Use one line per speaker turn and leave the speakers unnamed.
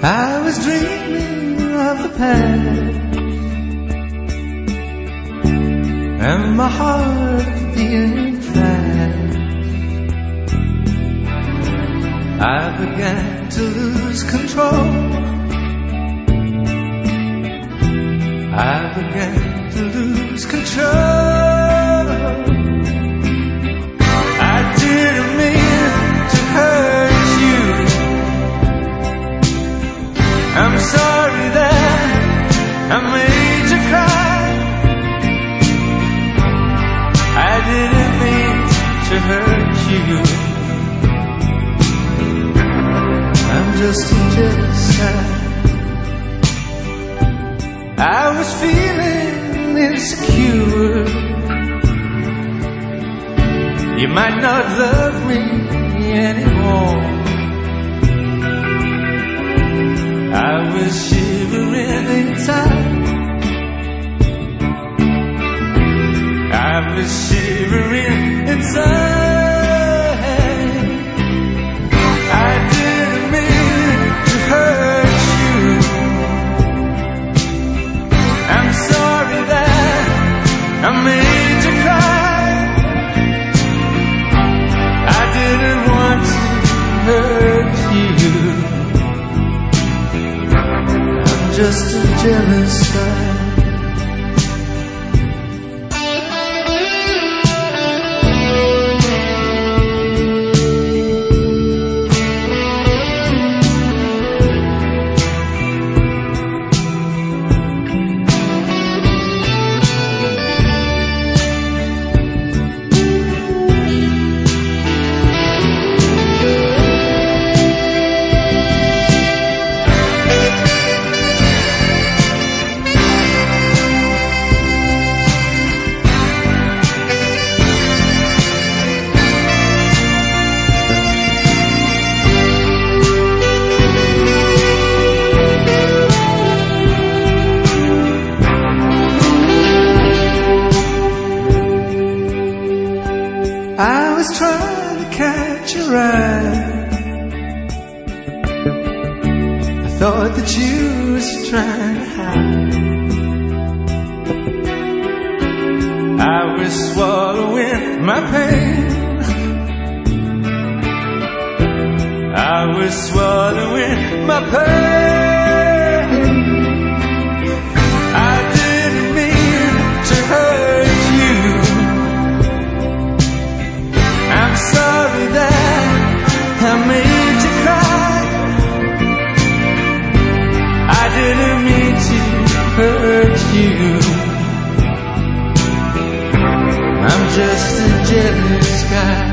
I was dreaming of the past, and my heart being fast. I began to lose control. I began to lose control. I didn't mean to hurt you. I'm sorry that I made you cry. I didn't mean to hurt you. I'm just a jealous guy. I was feeling insecure. You might not love me anymore. I was shivering inside. I was shivering inside. I didn't mean to hurt you. I'm sorry that I made you cry. I didn't want to hurt you. I'm just a jealous guy. I was trying to catch your eye. I thought that you was trying to hide. I was swallowing my pain. I was swallowing my pain. I didn't mean to hurt you. I'm sorry that I made you cry. I didn't mean to hurt you. I'm just a jealous guy.